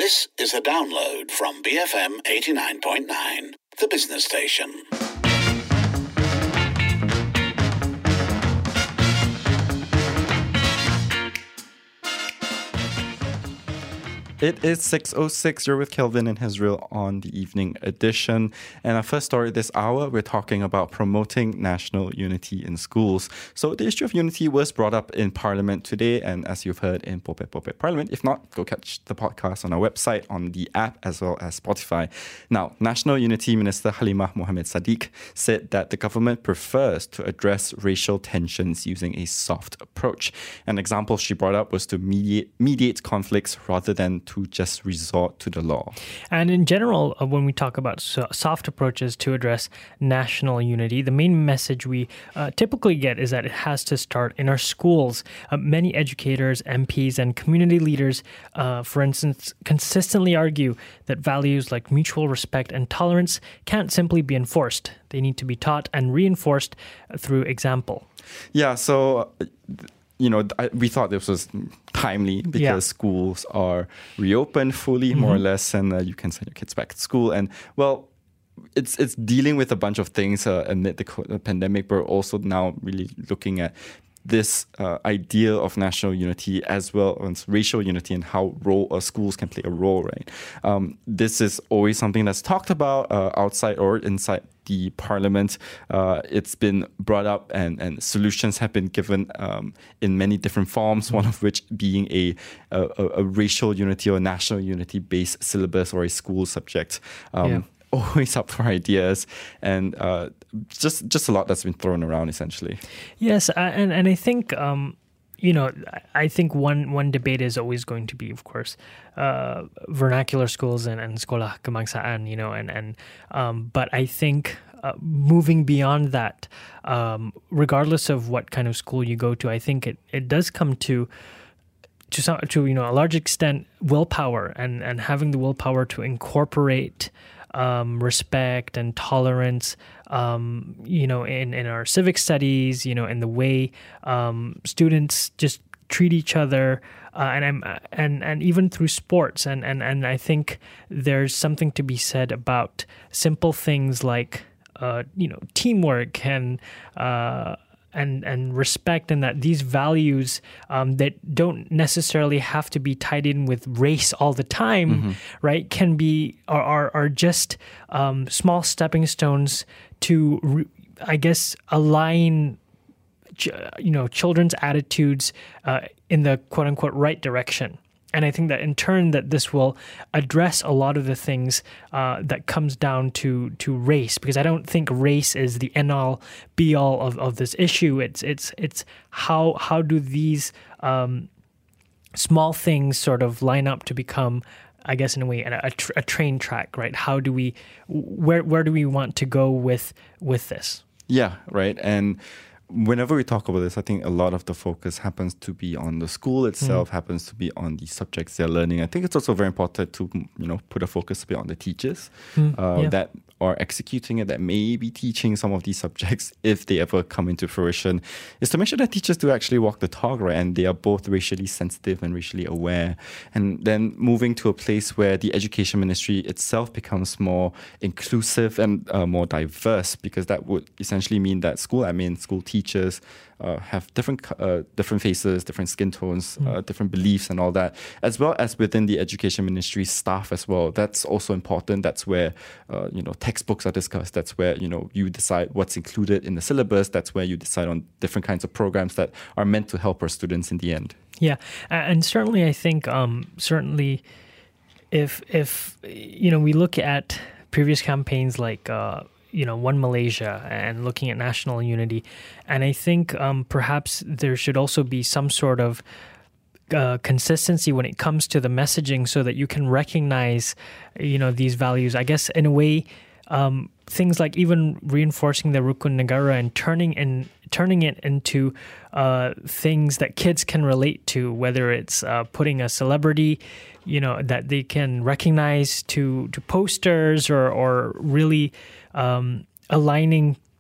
This is a download from BFM 89.9, the business station. It is 6:06. You're with Kelvin and Hezril on the evening edition. And our first story this hour, we're talking about promoting national unity in schools. So the issue of unity was brought up in Parliament today, and as you've heard in Popet Parliament. If not, go catch the podcast on our website, on the app, as well as Spotify. Now, National Unity Minister Halimah Mohammed Sadiq said that the government prefers to address racial tensions using a soft approach. An example she brought up was to mediate conflicts rather than to just resort to the law. And in general, when we talk about soft approaches to address national unity, the main message we typically get is that it has to start in our schools. Many educators, MPs, and community leaders, for instance, consistently argue that values like mutual respect and tolerance can't simply be enforced. They need to be taught and reinforced through example. Yeah, so we thought this was timely because schools are reopened fully, more or less, and you can send your kids back to school. And, well, it's dealing with a bunch of things amid the pandemic, but also now really looking at this idea of national unity as well as racial unity and how schools can play a role, right? This is always something that's talked about outside or inside the Parliament. It's been brought up and solutions have been given in many different forms, one of which being a racial unity or national unity based syllabus or a school subject. Always up for ideas, and just a lot that's been thrown around essentially. Yes, and I think I think one debate is always going to be, of course, vernacular schools and sekolah kebangsaan, but I think moving beyond that, regardless of what kind of school you go to, I think it does come to a large extent willpower and having the willpower to incorporate respect and tolerance, in our civic studies, in the way students just treat each other, and even through sports, and I think there's something to be said about simple things like teamwork and respect, and that these values that don't necessarily have to be tied in with race all the time, right? Can be are just small stepping stones to, align children's attitudes in the quote unquote right direction. And I think that in turn that this will address a lot of the things that comes down to race, because I don't think race is the end all be all of this issue. It's how do these small things sort of line up to become, I guess in a way, a train track, right? How do we where do we want to go with this? Yeah, right. And whenever we talk about this, I think a lot of the focus happens to be on the school itself, happens to be on the subjects they're learning. I think it's also very important to, put a focus a bit on the teachers that are executing it, that may be teaching some of these subjects if they ever come into fruition, is to make sure that teachers do actually walk the talk, right? And they are both racially sensitive and racially aware. And then moving to a place where the education ministry itself becomes more inclusive and more diverse, because that would essentially mean that school admin, school teachers have different faces, different skin tones, different beliefs and all that, as well as within the education ministry staff as well. That's also important. That's where, textbooks are discussed. That's where, you decide what's included in the syllabus. That's where you decide on different kinds of programs that are meant to help our students in the end. Yeah. And certainly I think, if we look at previous campaigns like, One Malaysia and looking at national unity. And I think perhaps there should also be some sort of consistency when it comes to the messaging so that you can recognize, these values. I guess in a way, things like even reinforcing the Rukun Negara and turning it into things that kids can relate to, whether it's putting a celebrity, that they can recognize to posters or really aligning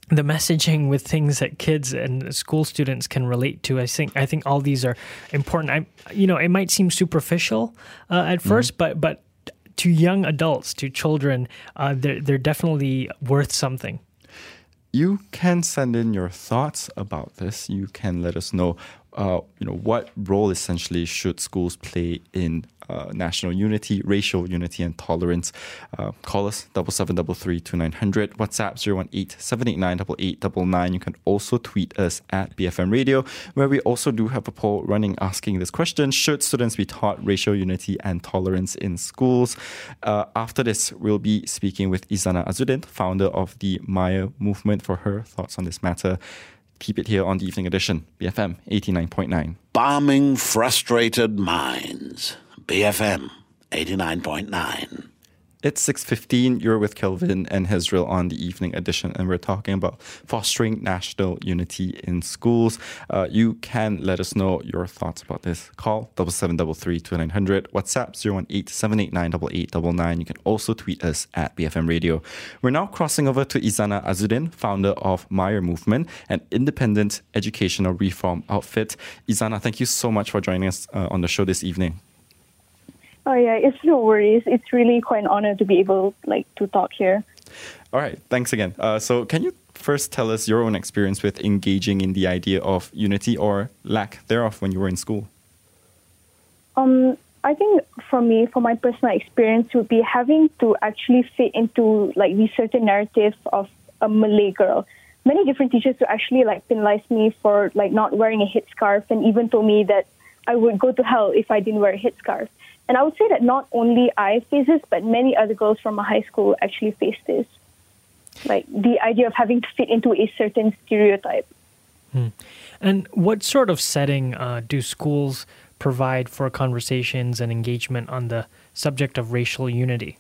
the messaging with things that kids and school students can relate to. I think all these are important. It might seem superficial at first, but to young adults, to children, they're definitely worth something. You can send in your thoughts about this. You can let us know, what role essentially should schools play in national unity, racial unity, and tolerance. Call us 7733-2900, WhatsApp 018-789-8899. You can also tweet us at BFM Radio, where we also do have a poll running asking this question: should students be taught racial unity and tolerance in schools? After this, we'll be speaking with Izana Azudin, founder of the Maya Movement, for her thoughts on this matter. Keep it here on the Evening Edition, BFM 89.9. Balming frustrated minds. BFM 89.9. It's 6:15. You're with Kelvin and Hezril on the Evening Edition, and we're talking about fostering national unity in schools. You can let us know your thoughts about this. Call 7733-2900, WhatsApp 018-789-8899. You can also tweet us at BFM Radio. We're now crossing over to Izana Azudin, founder of Maya Movement, an independent educational reform outfit. Izana, thank you so much for joining us on the show this evening. Oh yeah, it's no worries. It's really quite an honor to be able to talk here. All right, thanks again. So can you first tell us your own experience with engaging in the idea of unity or lack thereof when you were in school? I think for my personal experience would be having to actually fit into the certain narrative of a Malay girl. Many different teachers would actually penalize me for not wearing a headscarf, and even told me that I would go to hell if I didn't wear a headscarf. And I would say that not only I face this, but many other girls from my high school actually face this. The idea of having to fit into a certain stereotype. And what sort of setting do schools provide for conversations and engagement on the subject of racial unity?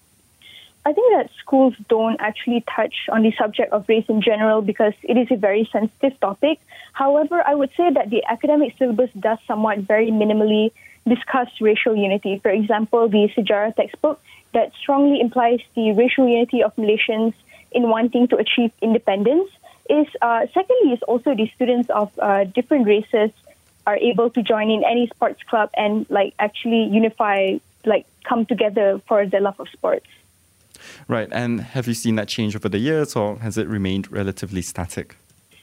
I think that schools don't actually touch on the subject of race in general because it is a very sensitive topic. However, I would say that the academic syllabus does somewhat very minimally discuss racial unity. For example, the Sejarah textbook that strongly implies the racial unity of Malaysians in wanting to achieve independence is, secondly, is also the students of different races are able to join in any sports club and actually unify, come together for the love of sports. Right, and have you seen that change over the years, or has it remained relatively static?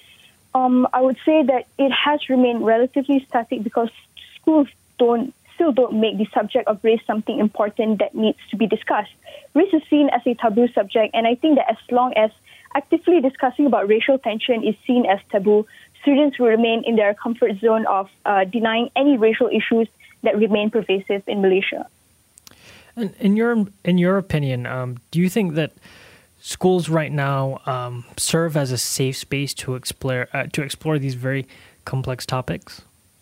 I would say that it has remained relatively static because schools still don't make the subject of race something important that needs to be discussed. Race is seen as a taboo subject, and I think that as long as actively discussing about racial tension is seen as taboo, students will remain in their comfort zone of denying any racial issues that remain pervasive in Malaysia. And in your opinion, do you think that schools right now serve as a safe space to explore these very complex topics?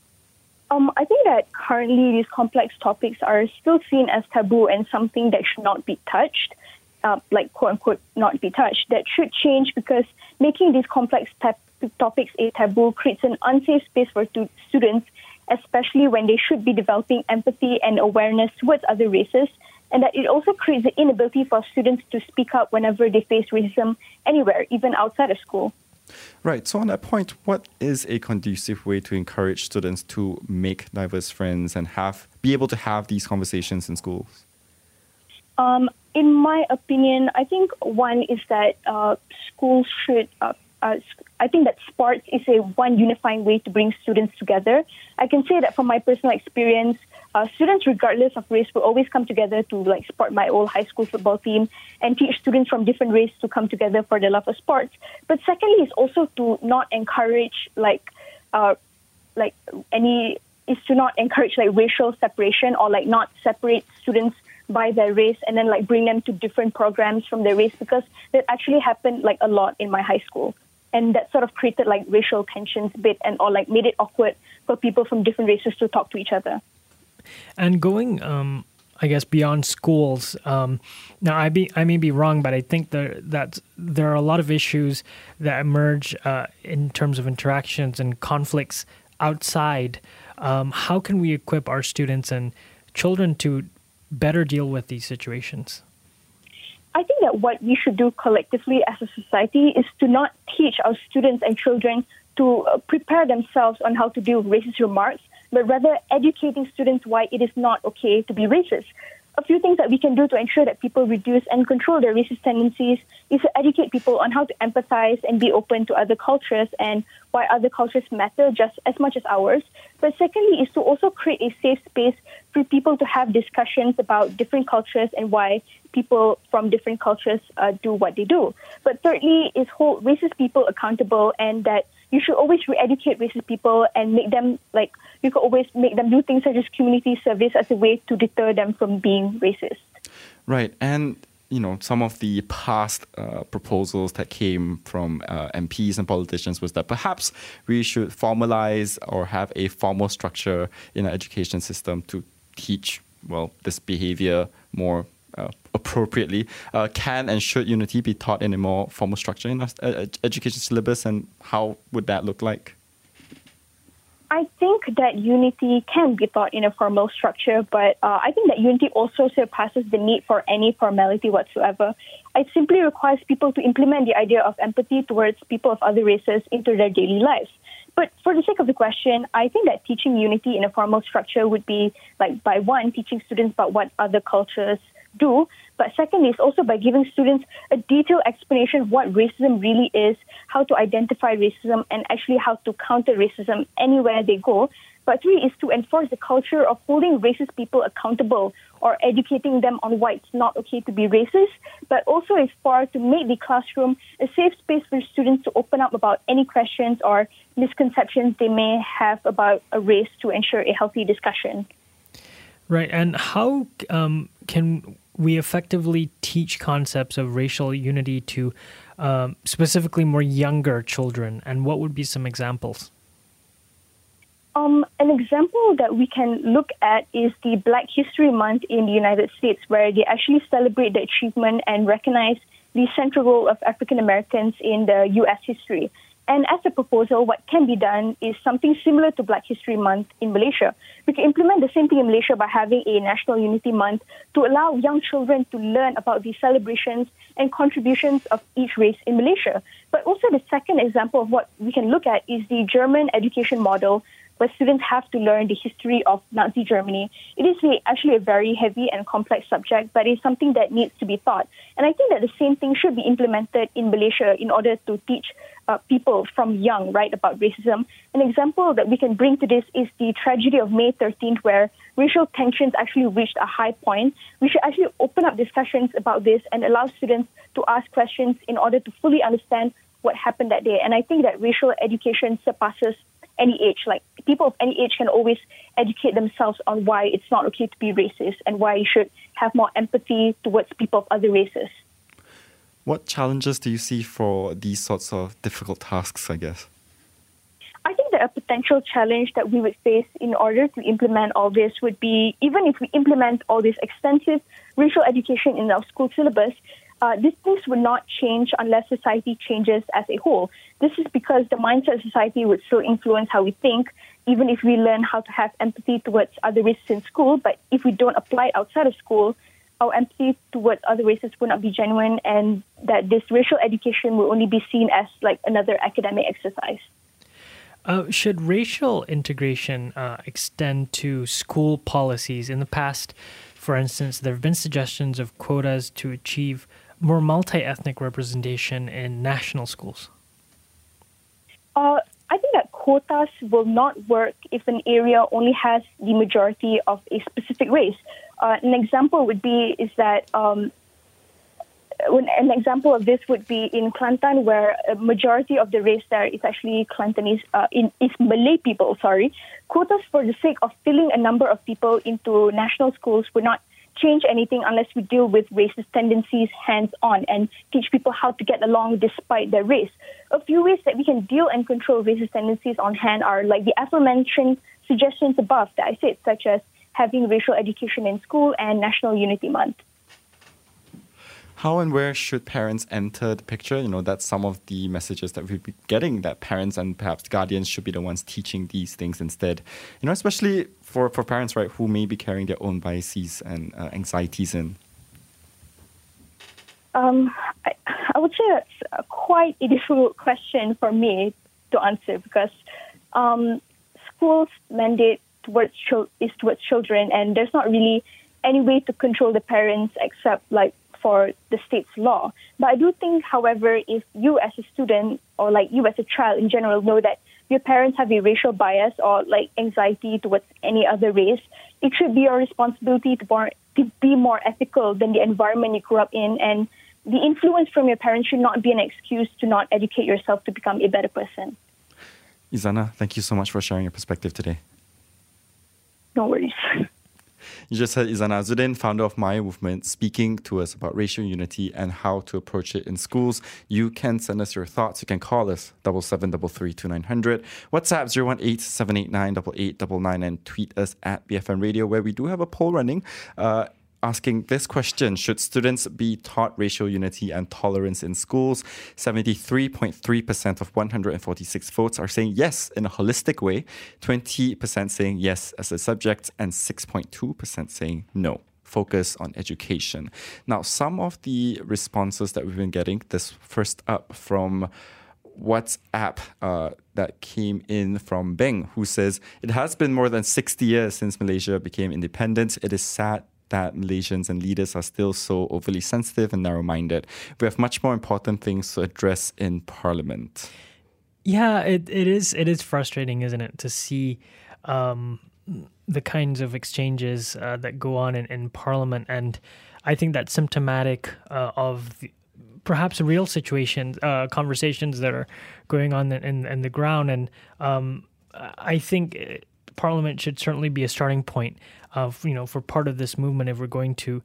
I think that currently these complex topics are still seen as taboo and something that should not be touched, quote unquote not be touched. That should change because making these complex topics a taboo creates an unsafe space for students, especially when they should be developing empathy and awareness towards other races, and that it also creates the inability for students to speak up whenever they face racism anywhere, even outside of school. Right. So on that point, what is a conducive way to encourage students to make diverse friends and be able to have these conversations in schools? In my opinion, I think one is that schools should. I think that sports is one unifying way to bring students together. I can say that from my personal experience, students, regardless of race, will always come together to support my old high school football team and teach students from different races to come together for the love of sports. But secondly, is also to not encourage racial separation or not separate students by their race and then bring them to different programs from their race, because that actually happened a lot in my high school. And that sort of created racial tensions a bit and made it awkward for people from different races to talk to each other. And going, I guess, beyond schools, now I may be wrong, but I think that there are a lot of issues that emerge in terms of interactions and conflicts outside. How can we equip our students and children to better deal with these situations? I think that what we should do collectively as a society is to not teach our students and children to prepare themselves on how to deal with racist remarks, but rather educating students why it is not okay to be racist. A few things that we can do to ensure that people reduce and control their racist tendencies is to educate people on how to empathize and be open to other cultures and why other cultures matter just as much as ours. But secondly is to also create a safe space for people to have discussions about different cultures and why people from different cultures do what they do. But thirdly is hold racist people accountable, and that you should always re-educate racist people and make them, like, you could always make them do things such as community service as a way to deter them from being racist. Right. And, some of the past proposals that came from MPs and politicians was that perhaps we should formalize or have a formal structure in our education system to teach, this behavior more appropriately. Can and should unity be taught in a more formal structure in our education syllabus, and how would that look like? I think that unity can be taught in a formal structure, but I think that unity also surpasses the need for any formality whatsoever. It simply requires people to implement the idea of empathy towards people of other races into their daily lives. But for the sake of the question, I think that teaching unity in a formal structure would be, like, by one, teaching students about what other cultures do, but second is also by giving students a detailed explanation of what racism really is, how to identify racism, and actually how to counter racism anywhere they go. But three is to enforce the culture of holding racist people accountable or educating them on why it's not okay to be racist, but also is for to make the classroom a safe space for students to open up about any questions or misconceptions they may have about a race to ensure a healthy discussion. Right. And how can we effectively teach concepts of racial unity to specifically more younger children? And what would be some examples? An example that we can look at is the Black History Month in the United States, where they actually celebrate the achievement and recognize the central role of African Americans in the U.S. history. And as a proposal, what can be done is something similar to Black History Month in Malaysia. We can implement the same thing in Malaysia by having a National Unity Month to allow young children to learn about the celebrations and contributions of each race in Malaysia. But also the second example of what we can look at is the German education model, where students have to learn the history of Nazi Germany. It is actually a very heavy and complex subject, but it's something that needs to be taught. And I think that the same thing should be implemented in Malaysia in order to teach people from young, right, about racism. An example that we can bring to this is the tragedy of May 13th, where racial tensions actually reached a high point. We should actually open up discussions about this and allow students to ask questions in order to fully understand what happened that day. And I think that racial education surpasses any age. Like, people of any age can always educate themselves on why it's not okay to be racist and why you should have more empathy towards people of other races. What challenges do you see for these sorts of difficult tasks, I guess? I think that a potential challenge that we would face in order to implement all this would be, even if we implement all this extensive racial education in our school syllabus, these things would not change unless society changes as a whole. This is because the mindset of society would still influence how we think, even if we learn how to have empathy towards other races in school. But if we don't apply it outside of school, our empathy towards other races will not be genuine, and that this racial education will only be seen as like another academic exercise. Should racial integration extend to school policies? In the past, for instance, there have been suggestions of quotas to achieve more multi-ethnic representation in national schools. I think that quotas will not work if an area only has the majority of a specific race. An example would be is that an example of this would be in Kelantan, where a majority of the race there is actually Kelantanese, is Malay people. Quotas for the sake of filling a number of people into national schools would not change anything unless we deal with racist tendencies hands-on and teach people how to get along despite their race. A few ways that we can deal and control racist tendencies on hand are like the aforementioned suggestions above that I said, such as having racial education in school and National Unity Month. How and where should parents enter the picture? That's some of the messages that we've been getting, that parents and perhaps guardians should be the ones teaching these things instead. Especially for parents, right, who may be carrying their own biases and anxieties in. I would say that's quite a difficult question for me to answer because schools' mandate is towards children, and there's not really any way to control the parents except like for the state's law. But I do think, however, if you as a student or like you as a child in general know that your parents have a racial bias or like anxiety towards any other race, it should be your responsibility to be more ethical than the environment you grew up in, and the influence from your parents should not be an excuse to not educate yourself to become a better person. Izana, thank you so much for sharing your perspective today. No worries. You just heard Izana Azudin, founder of Maya Movement, speaking to us about racial unity and how to approach it in schools. You can send us your thoughts. You can call us 77332900, WhatsApp 018-789-8899, and tweet us at BFM Radio, where we do have a poll running asking this question: should students be taught racial unity and tolerance in schools? 73.3% of 146 votes are saying yes in a holistic way, 20% saying yes as a subject, and 6.2% saying no. Focus on education. Now, some of the responses that we've been getting, this first up from WhatsApp that came in from Beng, who says, it has been more than 60 years since Malaysia became independent. It is sad that Malaysians and leaders are still so overly sensitive and narrow-minded. We have much more important things to address in Parliament. Yeah, it is frustrating, isn't it, to see the kinds of exchanges that go on in Parliament. And I think that's symptomatic of perhaps real situations, conversations that are going on in the ground. And I think Parliament should certainly be a starting point for part of this movement if we're going to,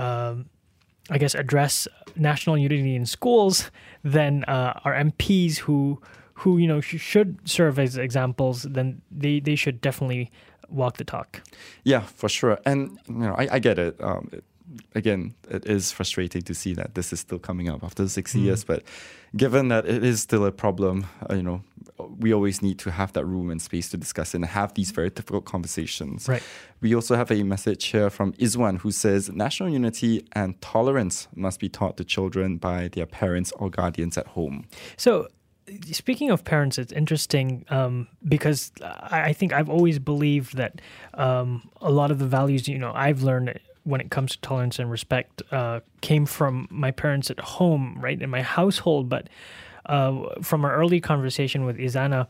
address national unity in schools. Then our MPs who should serve as examples, then they should definitely walk the talk. Yeah, for sure. And I get it. Again, it is frustrating to see that this is still coming up after 60 years. But given that it is still a problem, we always need to have that room and space to discuss and have these very difficult conversations. Right. We also have a message here from Izwan, who says national unity and tolerance must be taught to children by their parents or guardians at home. So, speaking of parents, it's interesting because I think I've always believed that a lot of the values I've learned when it comes to tolerance and respect came from my parents at home, right, in my household. But from our early conversation with Izana,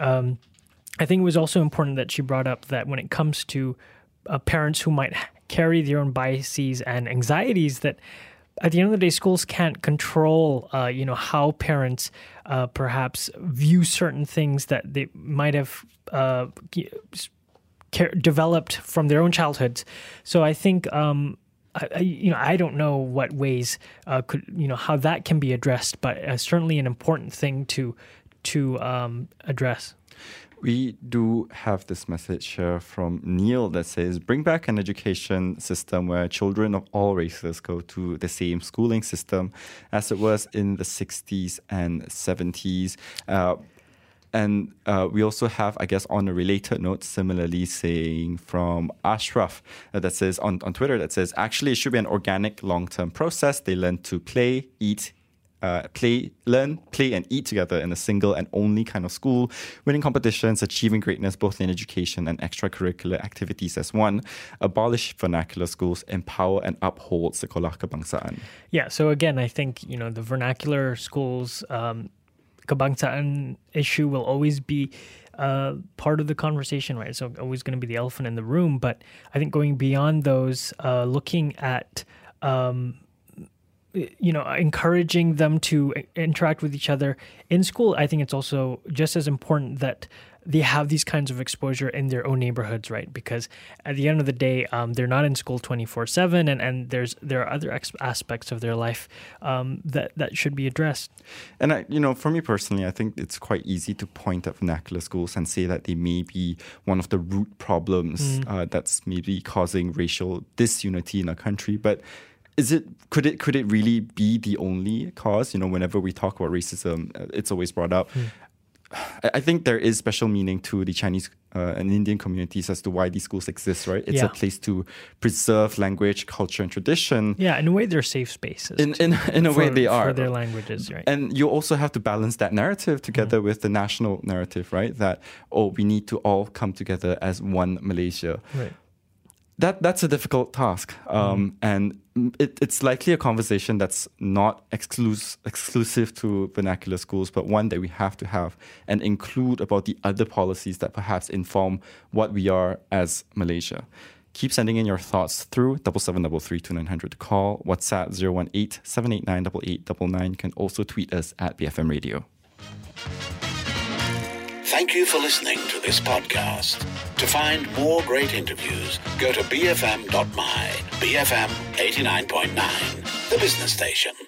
I think it was also important that she brought up that when it comes to parents who might carry their own biases and anxieties, that at the end of the day, schools can't control, how parents perhaps view certain things that they might have developed from their own childhoods. So I think, I don't know what ways how that can be addressed, but certainly an important thing to address. We do have this message here from Neil that says, bring back an education system where children of all races go to the same schooling system as it was in the 60s and 70s. And we also have, I guess, on a related note, similarly saying from Ashraf that says on Twitter that says, actually, it should be an organic long-term process. They learn to play, learn, play, and eat together in a single and only kind of school, winning competitions, achieving greatness both in education and extracurricular activities as one, abolish vernacular schools, empower and uphold sekolah kebangsaan. Yeah, so again, I think, the vernacular schools, kebangsaan issue will always be part of the conversation, right? So always going to be the elephant in the room. But I think going beyond those, looking at encouraging them to interact with each other in school, I think it's also just as important that they have these kinds of exposure in their own neighborhoods, right? Because at the end of the day, they're not in school 24/7, and there are other aspects of their life that should be addressed. And for me personally, I think it's quite easy to point at vernacular schools and say that they may be one of the root problems that's maybe causing racial disunity in our country, but could it really be the only cause? Whenever we talk about racism, it's always brought up. I think there is special meaning to the Chinese and Indian communities as to why these schools exist, right? It's a place to preserve language, culture, and tradition. Yeah, in a way, they're safe spaces. In a way, they are. For their languages, right? And you also have to balance that narrative together with the national narrative, right? That, we need to all come together as one Malaysia. Right. That's a difficult task. And it's likely a conversation that's not exclusive to vernacular schools, but one that we have to have and include about the other policies that perhaps inform what we are as Malaysia. Keep sending in your thoughts through 77332900 to call, WhatsApp 018-789-8899. You can also tweet us at BFM Radio. Thank you for listening to this podcast. To find more great interviews, go to bfm.my, BFM 89.9, the business station.